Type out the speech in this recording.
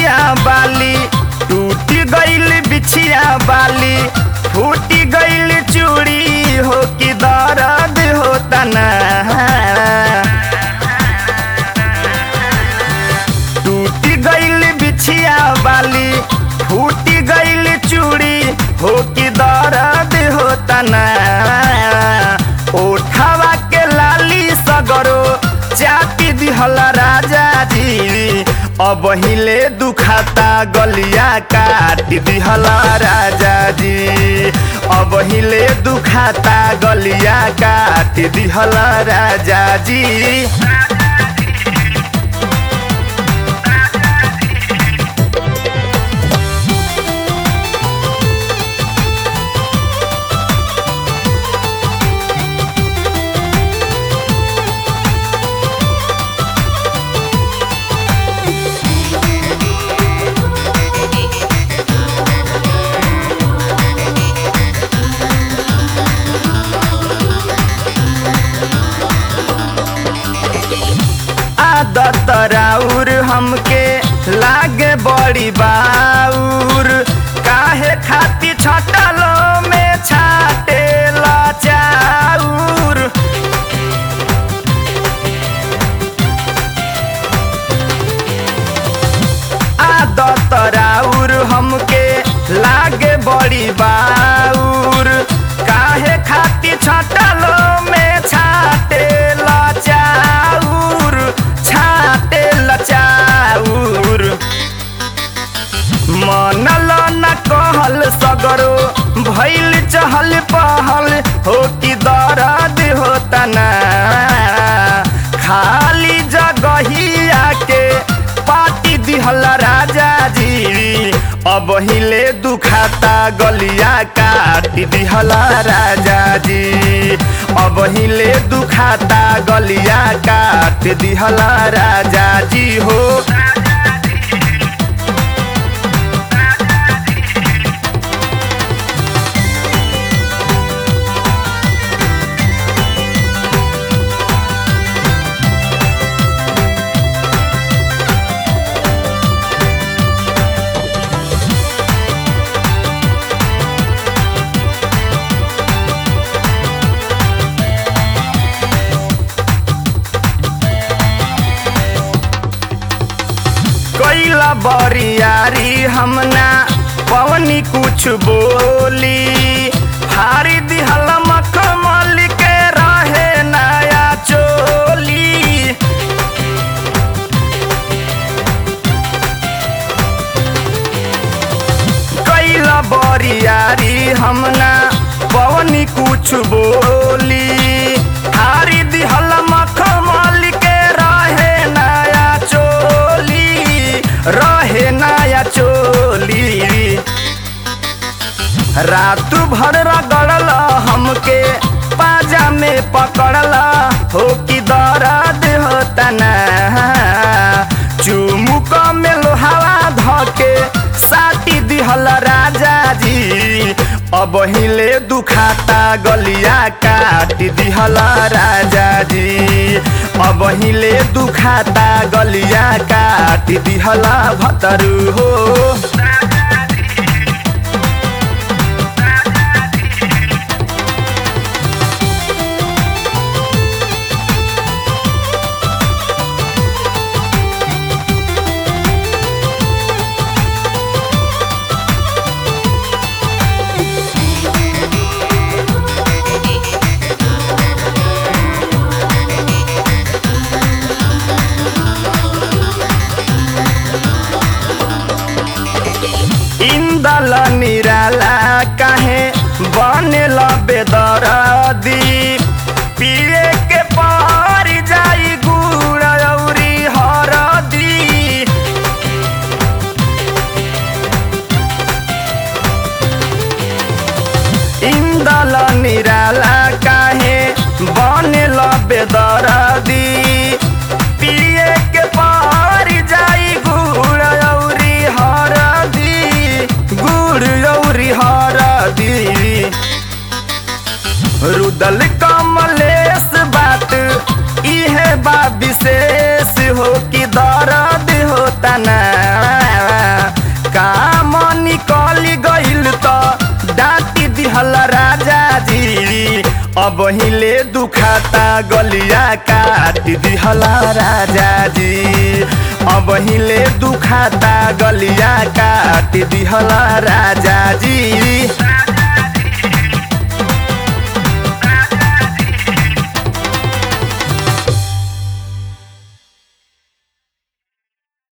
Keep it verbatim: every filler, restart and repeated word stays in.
बिछिया बाली, टूट गईल बिछिया बाली, फूट गईल चूड़ी हो कि दर्द होता ना। टूट गईल बिछिया बाली, फूट गईल चूड़ी हो कि दर्द होता ना। ओठवा के लाली सगरो चापी दिहला राजा जी, अब हिले दुखाता गलिया काट दिहला राजा जी, अब हिले दुखाता गलिया काट दिहला राजा जी। आदत राउर हमके लागे बड़ी बाउर, काहे खाती छटलो में छाटे चाउर। आदत राउर हमके लागे बड़ी बाउर, काहे खाती छटलो में छाटे चाउर, छाटे चाउर। मनल न कहल सगरो भइल चहल पहल हो कि दर्द होता ना। खाली जगहिया के पाटी दिहला राजा जी, अब हिले दुखाता गलिया काट दिहला राजा जी, अब हिले दुखाता गलिया काट दिहला राजा जी हो। कैला बरियारी हमना पवनी कुछ बोली, हारी दिहल मखमल के रहे नया चोली। कैला बरियारी हमना पवनी कुछ बोली, हारी दिहल मखमल के रहे नया चोली, रहे नया चोली। रात भर रगड़ल हमके पाजा में पकड़ल हो कि दर्द होता ना। चुमुक में लोहावा धके साटी दिहल राजा जी, अब हिले दुखाता गलिया काट दिहला राजा जी, अब हिले दुखाता गलिया काट दिहला भतरू हो। इंदल निराला काहे बनेल बेदर्दी, पिए के पार जाई गुड़ औरी हरदी। इंदल निराला काहे बनेल बेदर्दी, पिए के पार जाई गुड़ औरी हरदी, गुड़ औरी हरदी। रुदल कमलेश बात इहे बा विशेष हो कि दर्द होता ना। अब हिले दुखाता गलिया काट दिहला राजा जी। अब हिले दुखाता गलिया काट दिहला राजा जी।